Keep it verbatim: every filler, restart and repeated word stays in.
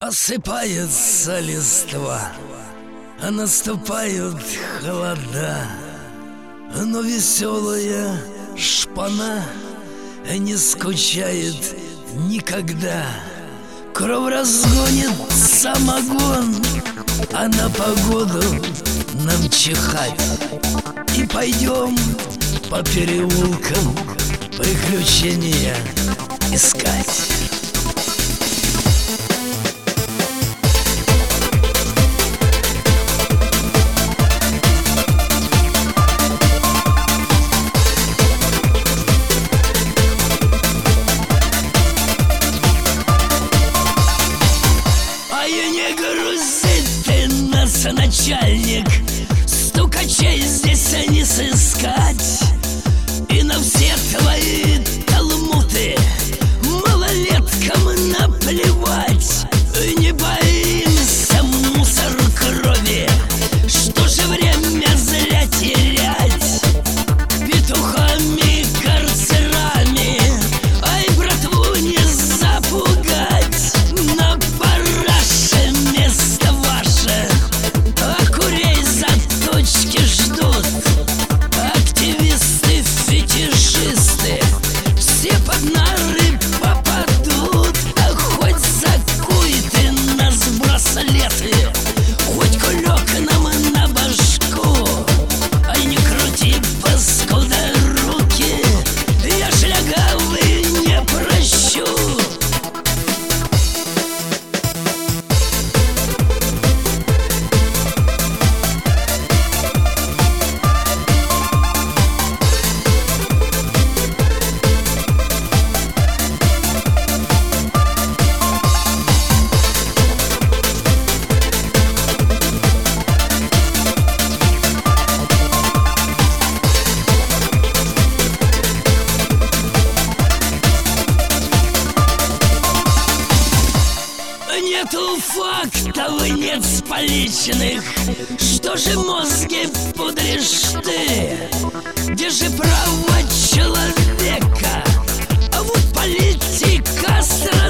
Осыпается листва, а наступают холода, но веселая шпана не скучает никогда. Кровь разгонит самогон, а на погоду нам чихать. И пойдем по переулкам приключения искать. Начальник, стукачей здесь не сыскать. И на все твои талмуды малолеткам наплевать. Не боимся мусор крови, что же время зря терять петухами, карцерами, ай, братву не запугать. На параше место ваше, ждут активисты, фетишисты, все под нары попадут. А хоть закуй ты нас в браслеты, хоть кулек нам на башку, а не крути, паскуда, руки, я шлягавый не прощу. Нету фактов, нет споличных, что же мозги пудришь ты? Где же право человека? А вот политика страны.